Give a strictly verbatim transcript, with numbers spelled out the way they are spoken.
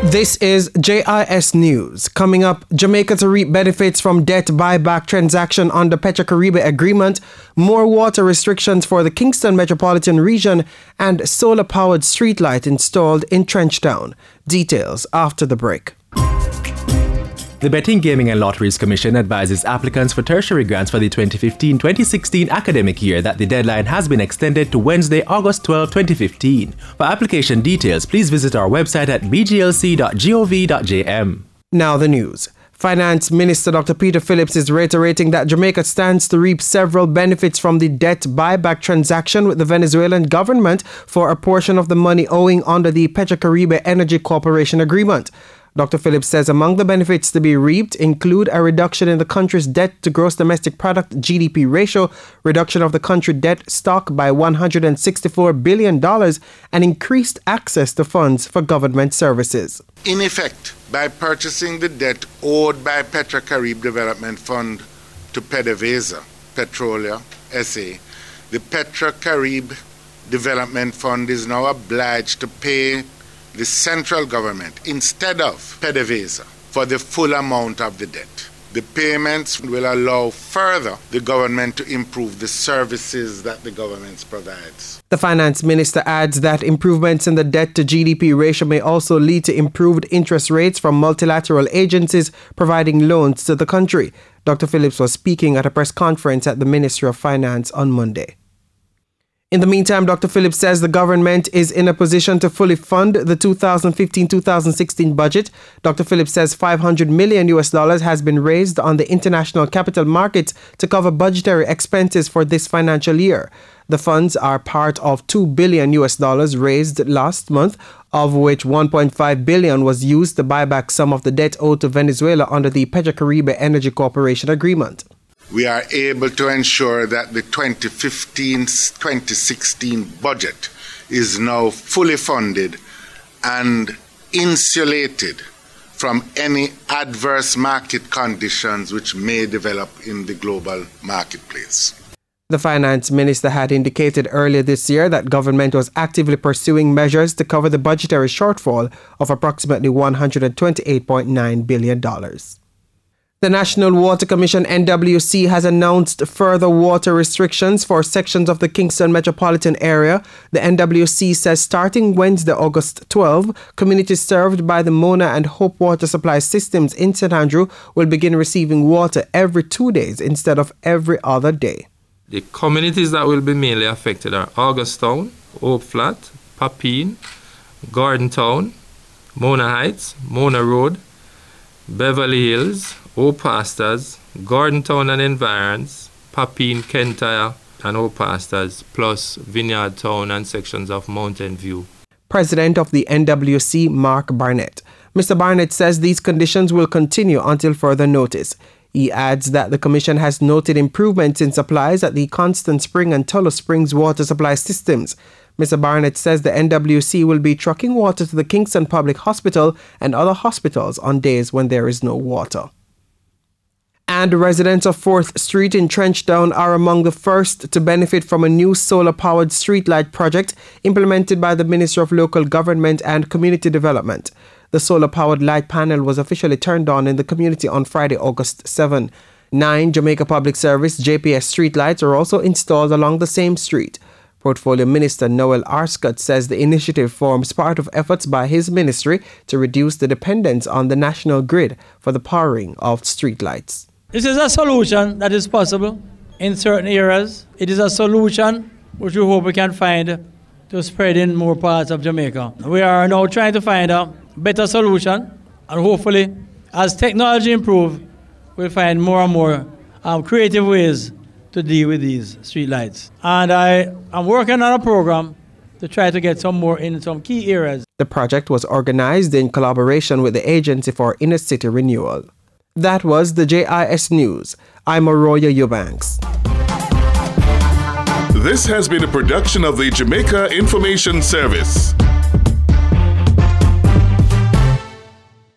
This is J I S News. Coming up, Jamaica to reap benefits from debt buyback transaction under Petrocaribe agreement, more water restrictions for the Kingston metropolitan region, and solar-powered streetlight installed in Trenchtown. Details after the break. The Betting, Gaming and Lotteries Commission advises applicants for tertiary grants for the twenty fifteen twenty sixteen academic year that the deadline has been extended to Wednesday, August twelfth, twenty fifteen. For application details, please visit our website at b g l c dot gov dot j m. Now the news. Finance Minister Doctor Peter Phillips is reiterating that Jamaica stands to reap several benefits from the debt buyback transaction with the Venezuelan government for a portion of the money owing under the Petrocaribe Energy Corporation agreement. Doctor Phillips says among the benefits to be reaped include a reduction in the country's debt to gross domestic product G D P ratio, reduction of the country debt stock by one hundred sixty-four billion dollars, and increased access to funds for government services. In effect, by purchasing the debt owed by Petrocaribe Development Fund to PDVSA, Petrolia S A, the Petrocaribe Development Fund is now obliged to pay the central government instead of PDVSA for the full amount of the debt. The payments will allow further the government to improve the services that the government provides. The finance minister adds that improvements in the debt to G D P ratio may also lead to improved interest rates from multilateral agencies providing loans to the country. Doctor Phillips was speaking at a press conference at the Ministry of Finance on Monday. In the meantime, Doctor Phillips says the government is in a position to fully fund the two thousand fifteen to two thousand sixteen budget. Doctor Phillips says five hundred million U S dollars has been raised on the international capital markets to cover budgetary expenses for this financial year. The funds are part of two billion U S dollars raised last month, of which one point five billion was used to buy back some of the debt owed to Venezuela under the Petrocaribe Energy Corporation agreement. We are able to ensure that the twenty fifteen to twenty sixteen budget is now fully funded and insulated from any adverse market conditions which may develop in the global marketplace. The finance minister had indicated earlier this year that government was actively pursuing measures to cover the budgetary shortfall of approximately one hundred twenty-eight point nine billion dollars. The National Water Commission N W C has announced further water restrictions for sections of the Kingston metropolitan area. The N W C says starting Wednesday, August twelfth, communities served by the Mona and Hope water supply systems in Saint Andrew will begin receiving water every two days instead of every other day. The communities that will be mainly affected are Augustown, Hope Flat, Papine, Garden Town, Mona Heights, Mona Road, Beverly Hills, Hope Pastors, Garden Town and Environs, Papine, Kentire, and Hope Pastors, plus Vineyard Town and sections of Mountain View. President of the N W C, Mark Barnett. Mister Barnett says these conditions will continue until further notice. He adds that the Commission has noted improvements in supplies at the Constant Spring and Tullow Springs water supply systems. Mister Barnett says the N W C will be trucking water to the Kingston Public Hospital and other hospitals on days when there is no water. And residents of fourth Street in Trenchtown are among the first to benefit from a new solar-powered streetlight project implemented by the Ministry of Local Government and Community Development. The solar-powered light panel was officially turned on in the community on Friday, August seventh. Nine Jamaica Public Service J P S streetlights are also installed along the same street. Portfolio Minister Noel Arscott says the initiative forms part of efforts by his ministry to reduce the dependence on the national grid for the powering of streetlights. This is a solution that is possible in certain areas. It is a solution which we hope we can find to spread in more parts of Jamaica. We are now trying to find a better solution, and hopefully, as technology improves, we'll find more and more um, creative ways to deal with these streetlights. And I am working on a program to try to get some more in some key areas. The project was organized in collaboration with the Agency for Inner City Renewal. That was the J I S News. I'm Arroyo Eubanks. This has been a production of the Jamaica Information Service.